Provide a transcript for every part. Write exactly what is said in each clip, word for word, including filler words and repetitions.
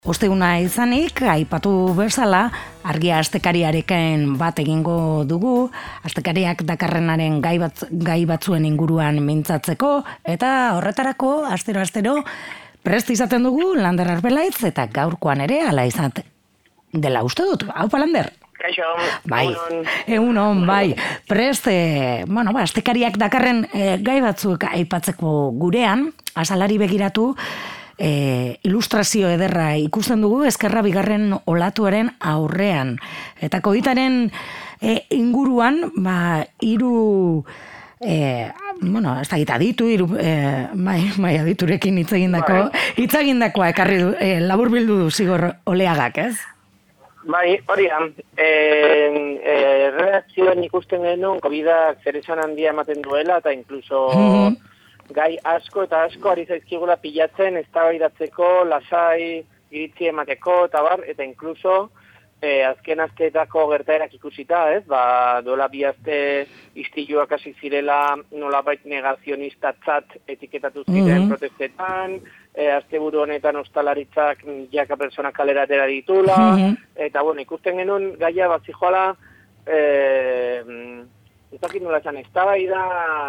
Osteguna izanik, aipatu bezala, argia astekariarekin bat egingo dugu, astekariak dakarrenaren gai, bat, gai batzuen inguruan mintzatzeko, eta horretarako, astero-astero, prest izaten dugu Lander Arbelaitz, eta gaurkoan ere, ala izat dela uste dut. Haupa, Lander? Kaixo, bai, egunon, bai. Prest, e, bueno, ba, astekariak dakarren e, gai batzuk aipatzeko gurean, azalari begiratu, E, ilustrazio ederra ikusten dugu Ezkerra bigarren olatuaren aurrean. Eta kovidaren e, inguruan, ba, hiru, e, bueno, ez da gita ditu, hiru, e, bai, bai, aditurekin hitzegindako, hitzegindakoa ekarri du, e, labur bildu du zigor oleagak, ez? Bai, hori da. E, e, reakzioen ikusten genuen, covidak zer esan handia ematen duela, eta inkluso... Mm-hmm. Gai asko eta asko ari zaizkigula pilatzen, eztabaidatzeko, lasai, iritzi emateko, eta bar, eta inkluso eh, azken asteetako gertaerak ikusita, ez? Ba, dola bi aste istiluak hasi zirela nolabait negazionistat etiketatu ziren mm-hmm. protestetan, eh, asteburu honetan ostalaritzak jaka persona kalera atera ditula, mm-hmm. eta bueno, ikusten genuen gaia bat zijoala, eh, ez dakit nola esan, eztabaida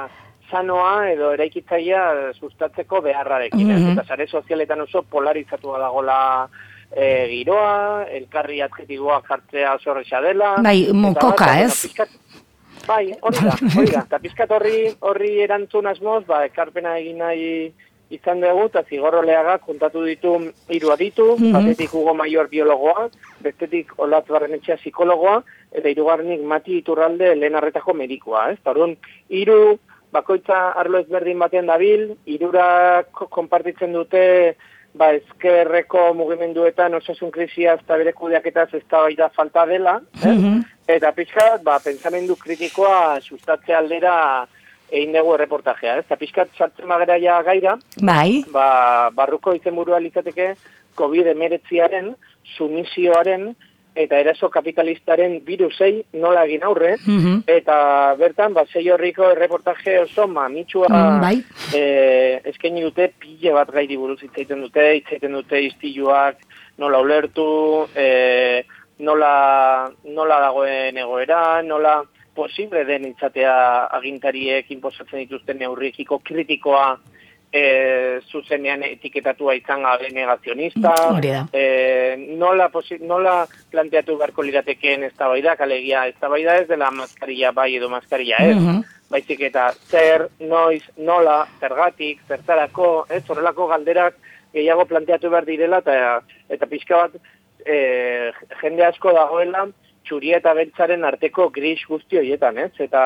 sanoa edo eraikitzailea sustatzeko beharrarekin. Mm-hmm. Eta sare sozialetan oso polarizatua dagola e, giroa, elkarri adjetiboak jartzea oso horreza dela. Bai, mokoka, ez? Pizkat, bai, hori da, hori da. Eta pizkat horri, horri erantzun asmoz, ba, ekarpena egin nahi izan dugu, eta zigorroleagak kontatu ditu hiru aditu, mm-hmm. batetik Hugo Maior biologoa, bestetik Olatz Barrenetxea psikologoa, eta hirugarrenik Mati Iturralde lehen arretako medikoa, ez? Orduan, hiru bakoitza arlo ezberdin batean dabil, hirurak konpartitzen dute ba, ezkerreko mugimenduetan osasun krisia eta bere kudeaketaz eztabaida falta dela, eh? Mm-hmm. Eta pixkat, ba, pentsamendu kritikoa sustatze aldera egin dugu erreportajea. Eta pixkat sartzen bagera ja gaira, bai. Ba, barruko izenburua litzateke covid hemeretziaren, sumizioaren, eta eraso kapitalistaren virusei nola egin aurre, mm-hmm. eta bertan, ba, sei horriko erreportaje oso mamitsua mm, bai. eh, eskaini dute pile bat gairi buruz hitzaiten dute, hitzaiten dute istiluak nola ulertu, eh, nola, nola dagoen egoera, nola posible den itzatea agintariek inposatzen dituzten neurriekiko kritikoa E, zuzenean etiketatua izan gabe negazionista, e, nola, posi, nola planteatu beharko liratekeen eztabaida, alegia eztabaida ez dela maskarilla bai edo maskarilla ez, mm-hmm. baizik eta zer, noiz, nola, zergatik, zertarako, ez, horrelako galderak gehiago planteatu behar direla, eta, eta pixka bat e, jende asko dagoela txuria eta beltzaren arteko gris guzti horietan, ez, eta...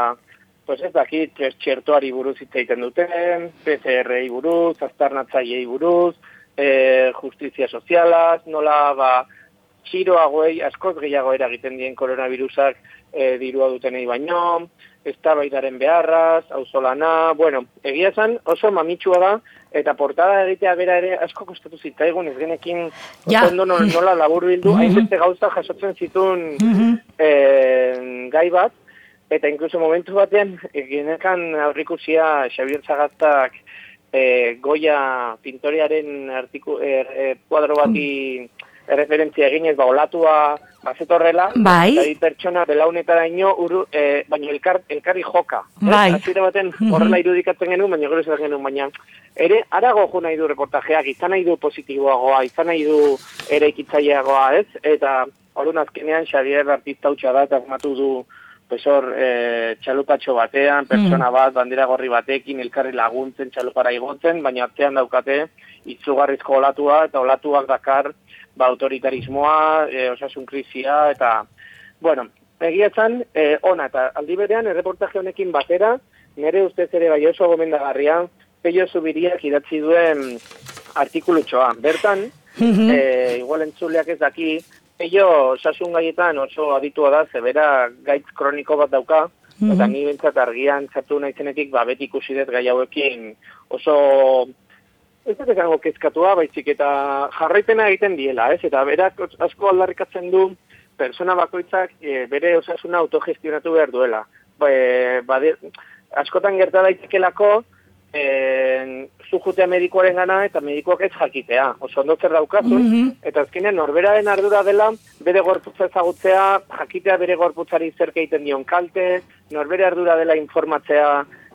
Pues ez dakit, txertoari buruz hitz egiten duten, P C R-ei buruz, aztarnatzaileei buruz, e, justizia sozialaz, nola, ba, txiroagoei, askoz gehiago eragiten dien koronavirusak e, dirua dutenei baino, eztabaidaren beharraz, auzolana, bueno, egia esan oso mamitsua da, eta portada egitea bera ere asko kostatu zitzaigun, ez genekin ja. ondo nola labur bildu, mm-hmm. hainbeste gauza jasotzen zituen mm-hmm. e, gai bat, eta inkluso momentu batean, genekan aurrikusia Xabier Zagaztak e, Goya pintorearen artiku, er, e, kuadro bati referentzia eginez, ba, olatua bazetorrela, bai. eta pertsona belaunetara ino, uru, e, baina elkar, elkarri joka. Bai. Azire baten horrela irudikatzen genuen, baina gero esaten genuen, baina ere, arago jo nahi du reportajeak, izan nahi du positiboagoa, izan nahi du ere ikitzaileagoa, ez? Eta, horun azkenean, Xabier artista hutsa da, eta matu du Pesor, e, txalupatxo batean, persona bat, bandera gorri batekin, elkarri laguntzen, txalupara igotzen, baina artean daukate itzugarrizko olatua, eta olatuak dakar, ba, autoritarismoa, e, osasun krisia, eta, bueno, egia esan, e, ona, eta aldi berean, erreportaje honekin batera, nire ustez ere bai oso gomendagarria, Pello Zubiriak idatzi duen artikulutxoa. Bertan, mm-hmm. e, igual entzuleak ez daki, Pello, osasun gaietan oso aditua da, zebera gaitz kroniko bat dauka, mm-hmm. eta ni bentsat argian txatu nahizenetik, ba, beti ikusi dut gai hauekin oso, ez dut esango kezkatua, baizik eta jarraipena egiten diela, ez? Eta berak asko aldarrikatzen du, persona bakoitzak e, bere osasuna autogestionatu behar duela. Ba, e, ba, de, askotan gerta daitekelako, e, zu jutea medikoaren gana eta medikoak ez jakitea. Oso ondo zer daukazun, mm-hmm. eta azkenean norberaren ardura dela, bere gorputza ezagutzea, jakitea bere gorputzari zer egiten dion kalte, norbere ardura dela informatzea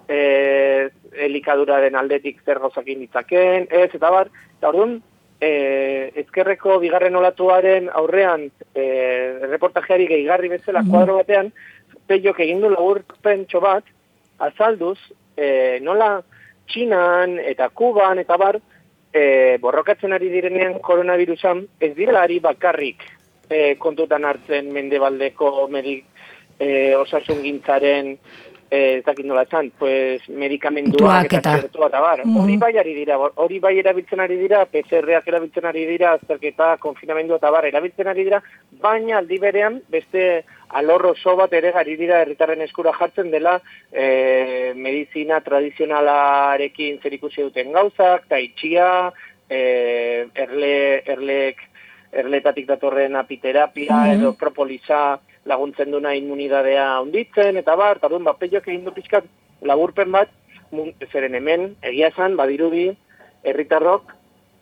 e, elikaduraren aldetik zer gauzakin ditzaken, ez, eta bar, eta orduan, E, ezkerreko bigarren olatuaren aurrean e, reportajeari gehigarri bezala mm-hmm. kuadro batean, Peiok egin du laburpentxo bat, azalduz, e, nola Txinan eta Kuban eta bar, e, borrokatzen ari direnean koronavirusan, ez direla ari bakarrik e, kontutan hartzen mendebaldeko medik e, osasun gintzaren ez dakit nola esan, pues, medikamenduak eta zertua eta bar. Mm-hmm. Hori bai ari dira, hori bai erabiltzen ari dira, P C R-ak erabiltzen ari dira, azterketa, konfinamendu eta bar erabiltzen ari dira, baina aldi berean beste alor oso bat ere ari dira herritarren eskura jartzen dela e, medizina tradizionalarekin zerikusi duten gauzak, taitxia, e, erle, erleek, erletatik datorren apiterapia, mm-hmm. edo propolisa, laguntzen duna immunidadea onditzen, eta bar, eta duen, Peiok egin du pixkat laburpen bat, zeren hemen, egia esan, badirudi, herritarrok,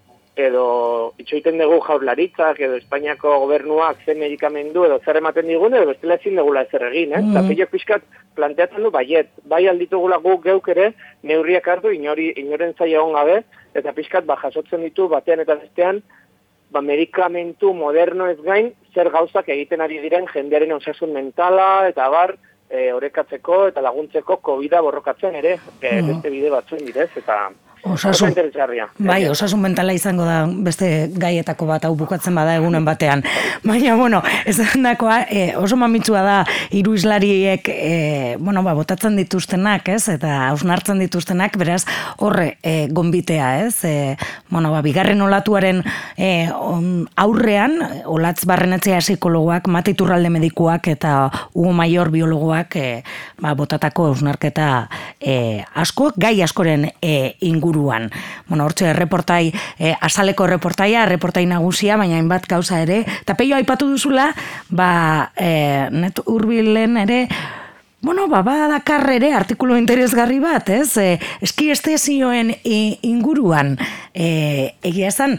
edo itxoiten dugu jaurlaritzak, edo Espainiako gobernuak zen medikamendu, edo zer ematen digun, edo bestela ezin dugula ezer egin, eh? Mm-hmm. Eta Peiok pixkat planteatzen du, baiet, bai alditugula guk geuk ere, neurriak hartu, inori, inoren zaila hon gabe, eta pixkat, ba, jasotzen ditu, batean eta bestean, ba, medikamentu moderno ez gain, zer gauzak egiten ari diren jendearen osasun mentala, eta bar, e, orekatzeko eta laguntzeko COVID-a borrokatzen ere, e, mm. beste bide batzuen bidez, eta osasun, bai, osasun mentala izango da beste gaietako bat, hau bukatzen bada egunen batean. Baina, bueno, ez dakoa, e, oso mamitsua da hiru islariek, e, bueno, ba, botatzen dituztenak, ez, eta hausnartzen dituztenak, beraz, horre, e, gonbitea, ez, e, bueno, ba, bigarren olatuaren e, on, aurrean, olatz barrenetzea psikologoak, Mate Iturralde medikuak, eta Hugo Maior biologoak, e, ba, botatako hausnarketa e, asko, gai askoren e, ingu Guruan. Bueno, hortxe erreportai, eh, azaleko erreportaia, erreportai nagusia, baina hainbat gauza ere. Eta Peio aipatu duzula, ba, eh, net hurbilen ere, bueno, ba, badakar ere artikulu interesgarri bat, ez? Eh, eski estezioen inguruan, eh, egia esan,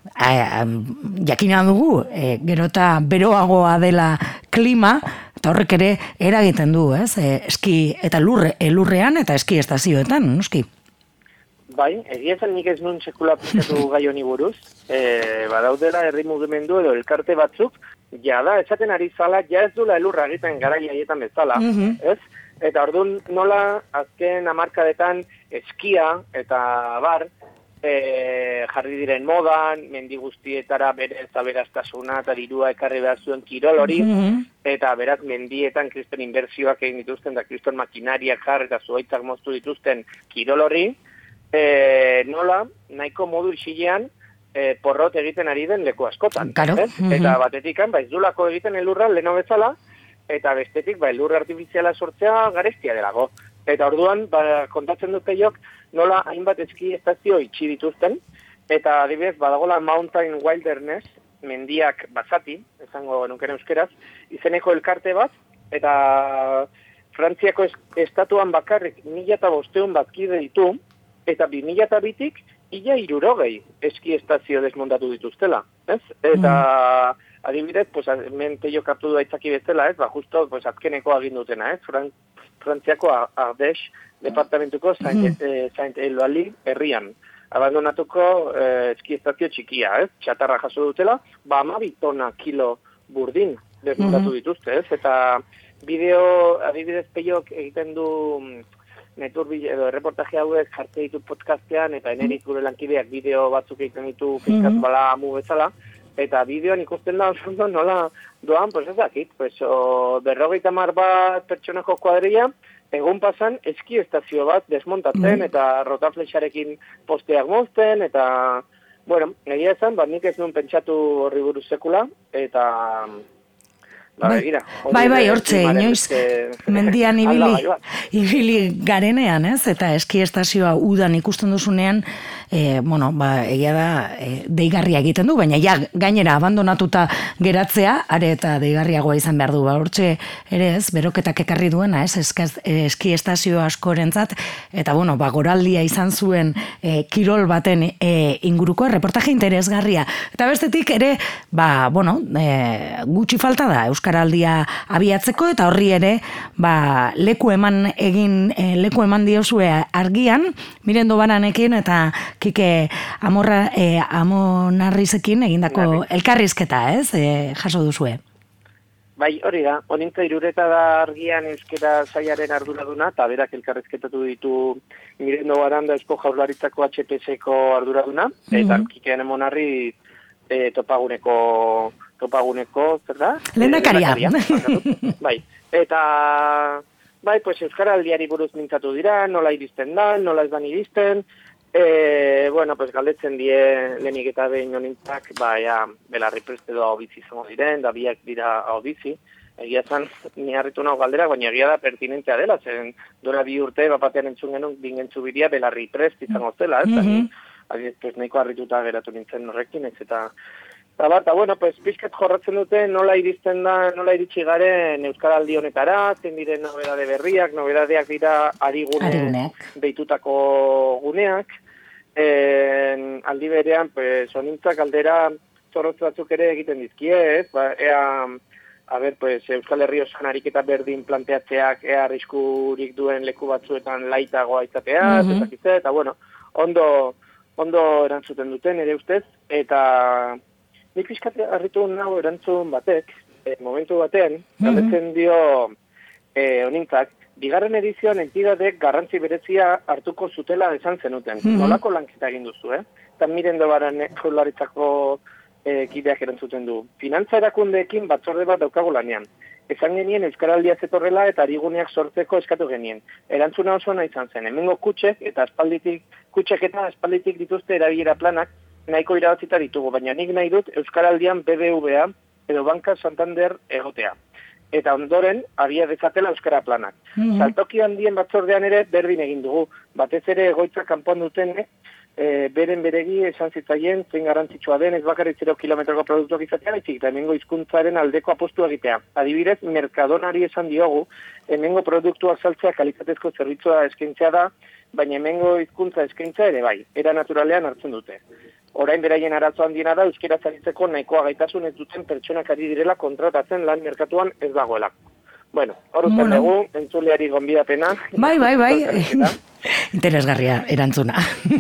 eh, jakina dugu, eh, gero eta beroagoa dela klima, eta horrek ere eragiten du, ez? Eh, eski eta lurre, elurrean eta eski estazioetan, noski? Bai, egia esan nik ez nun sekula pikatu gai honi buruz, e, badaudela herri mugimendu edo elkarte batzuk, ja da, esaten ari zala, ja ez dula elurra egiten garai haietan bezala, mm-hmm. ez? Eta orduan nola azken hamarkadetan eskia eta bar, e, jarri diren modan, mendi guztietara bere zaberaztasuna eta dirua ekarri behar zuen kirol hori, mm-hmm. eta beraz mendietan kriston inbertsioak egin dituzten, da kriston makinariak jarri eta zuaitzak moztu dituzten kirol hori, E, nola, nahiko modu isilean e, porrot egiten ari den leku askotan. Claro. Mm-hmm. Eta batetikan, ba, ez dulako egiten elurra leno bezala, eta bestetik, ba, elurra artifiziala sortzea garestia delago. Eta orduan, ba, kontatzen dut Peiok, nola hainbat eski estazio itxi dituzten, eta adibidez, badagola Mountain Wilderness, mendiak basati, esango nukeren euskeraz, izeneko elkarte bat, eta Frantziako estatuan bakarrik mila eta bosteun bat kide ditu, eta bi mila eta bitik, ia irurogei eski estazio desmontatu dituztela, ez? Eta, mm. adibidez, pues, hemen Peiok hartu du aitzaki bezala, ez? Ba, justo, pues, azkeneko agindutena, ez? Fran, Frantziako Ardèche departamentuko Saint-Eloali herrian. Abandonatuko eh, eski estazio txikia, ez? Txatarra jaso dutela, ba, amabi tona kilo burdin desmontatu mm-hmm. dituzte, ez? Eta bideo, adibidez, Peiok egiten du neturbil edo erreportaje hauek jartze ditu podcastean, eta enerit gure lankideak bideo batzuk egiten ditu fiskat bala amu bezala, eta bideoan ikusten da oso nola doan, pues ez dakit, pues, berrogeita mar bat pertsonako kuadrilla, egun pasan eski estazio bat desmontatzen, eta rotaflexarekin posteak mozten, eta, bueno, egia esan, bat nik ez nuen pentsatu horri buruz sekula, eta... Bai, bai, bai, hortxe, inoiz, mendian ibili, ibili garenean, ez? Eta eski estazioa udan ikusten duzunean, e, bueno, ba, egia da, e, deigarria egiten du, baina ja, gainera abandonatuta geratzea, are eta deigarriagoa izan behar du, ba, hortxe ere ez, beroketak ekarri duena, ez, eskaz, eski estazio askorentzat, eta bueno, ba, goraldia izan zuen e, kirol baten e, inguruko, reportaje interesgarria. Eta bestetik ere, ba, bueno, e, gutxi falta da, Euskaraldia abiatzeko, eta horri ere, ba, leku eman egin, e, leku eman diozue argian, Mirendo Bananekin eta Kike Amorra, e, Amonarrizekin egindako Narri. Elkarrizketa, ez, e, jaso duzue. Bai, hori da, honintza irureta da argian euskera saiaren arduraduna, eta berak elkarrizketatu ditu Mirendo Baranda Eusko Jaurlaritzako H P S-ko arduraduna, mm-hmm. eta Kike Amonarri e, topaguneko, topaguneko, zer da? Lehendakaria. E, bai, eta... Bai, pues Euskaraldiari buruz mintzatu dira, nola iristen da, nola ez dan iristen, e, bueno, pues galdetzen die lehenik eta behin honintzak, ba, ja, belarri preste doa hobizi izango diren, da biak dira hobizi, egia zan, ni harritu nago galdera, baina egia da pertinentea dela, zen duela bi urte, bapatean entzun genuen, bingentzu bidia, belarri prest izango zela, ez, mm-hmm. Ari, pues, nahiko harrituta geratu nintzen horrekin, ez, eta... Eta bat, bueno, pues, pizkat jorratzen dute nola iristen da, nola iritsi garen Euskaraldi honetara, zen diren nobedade berriak, nobedadeak dira arigune deitutako guneak. En, aldi berean, pues, honintzak aldera zorrotz batzuk ere egiten dizkie, ez? Ba, ea, a ber, pues, Euskal Herri osan ariketa berdin planteatzeak, ea arriskurik duen leku batzuetan laitagoa izatea, mm-hmm. eta, eta, bueno, ondo, ondo erantzuten duten ere ustez, eta... Nik pixkate harritu nago erantzun batek, e, momentu batean, galdetzen mm-hmm. dio e, honintzak, bigarren edizioan entidadek garrantzi berezia hartuko zutela esan zenuten. Mm-hmm. Nolako lanketa egin duzu, eh? Eta Mirendo Bananek Jaurlaritzako e, kideak erantzuten du. Finantza erakundeekin batzorde bat daukago lanean. Esan genien Euskaraldia zetorrela eta ariguneak sortzeko eskatu genien. Erantzuna oso nahi izan zen. Hemengo kutxek eta aspalditik, kutxek eta aspalditik dituzte erabilera planak, nahiko irabatzita ditugu, baina nik nahi dut Euskaraldian B B V A edo Banka Santander egotea. Eta ondoren, abia dezatela Euskara planak. Mm-hmm. Saltoki handien batzordean ere berdin egin dugu. Batez ere egoitza kanpoan duten, e, beren beregi esan zitzaien, zein garrantzitsua den, ez bakarrik zero kilometroko produktuak izatea, baizik, eta hemengo hizkuntzaren aldeko apostu egitea. Adibidez, Mercadonari esan diogu, hemengo produktuak saltzea kalitatezko zerbitzua eskaintzea da, baina hemengo hizkuntza eskaintza ere bai, era naturalean hartzen dute. Orain beraien arazo handiena da euskera zaritzeko nahikoa gaitasun ez duten pertsonak ari direla kontratatzen lan merkatuan ez dagoela. Bueno, hor usten dugu, entzuleari gonbidapena. Bai, bai, bai, interesgarria erantzuna.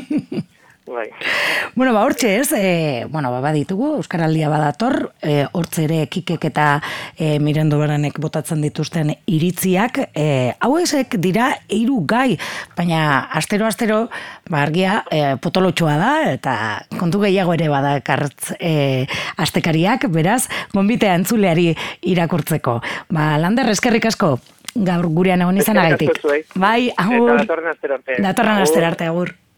Bai. Bueno, ba, hortxe ez, e, bueno, ba, baditugu, Euskaraldia badator, e, hortxe ere Kikek eta e, Mirendo Bananek botatzen dituzten iritziak, e, hauesek dira hiru gai, baina astero-astero, ba, argia e, potolotxoa da, eta kontu gehiago ere badakartz e, astekariak, beraz, gonbitea entzuleari irakurtzeko. Ba, Lander, eskerrik asko, gaur gurean egon izanagatik. Bai, agur. Eta datorren aster arte. Datorren aster arte, agur.